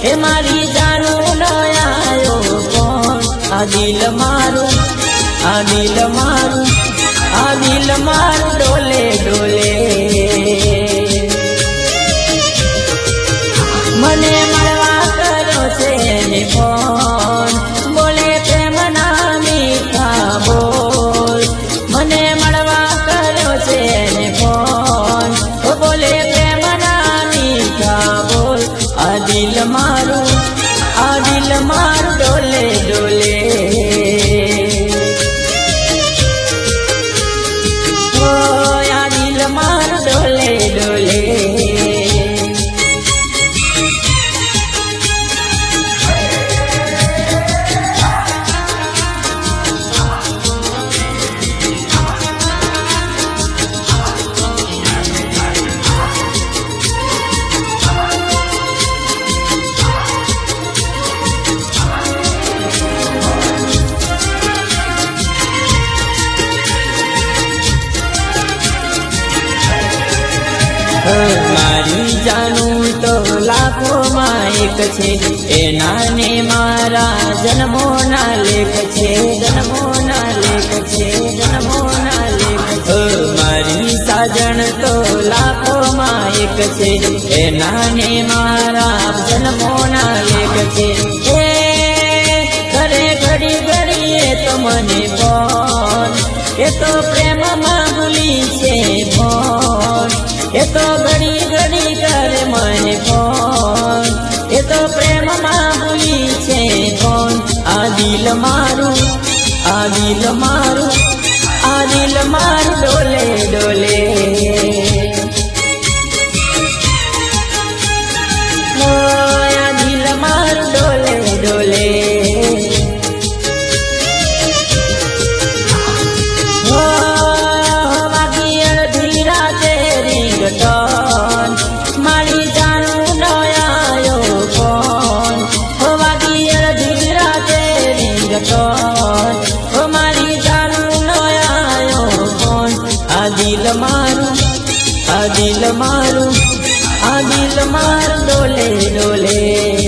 એ મારી જાનું ન આયો કોણ આ દિલ મારું ડોલે ડોલે મને મળવા કર્યો છે ને ફોન બોલે પ્રેમના મીઠા બોલ મને મળવા કર્યો છે ને ફોન બોલે પ્રેમના મીઠા બોલ આ દિલ મારું ડોલે ડોલે મારી જાનું તો લાખોમાં એક છે એના ને મારા જન્મોના લેખ છે મારી સાજણ તો લાખોમાં એક છે એના ને મારા જન્મોના લેખ છે ઘરે ઘડી ઘડીએ તો મને ફોન એ તો પ્રેમમાં ભૂલી છે ફોન એ તો ઘડી ઘડી કરે મને ફોન એ તો પ્રેમમાં ભૂલી છે ફોન આ દિલ મારું ડોલે ડોલે આ દિલ મારું ડોલે ડોલે મારી જાનું ન આયો કોણ વાગી અડધી રાતે રીંગટોન મારી જાનું ન આયો કોણ આ દિલ મારું ડોલે ડોલે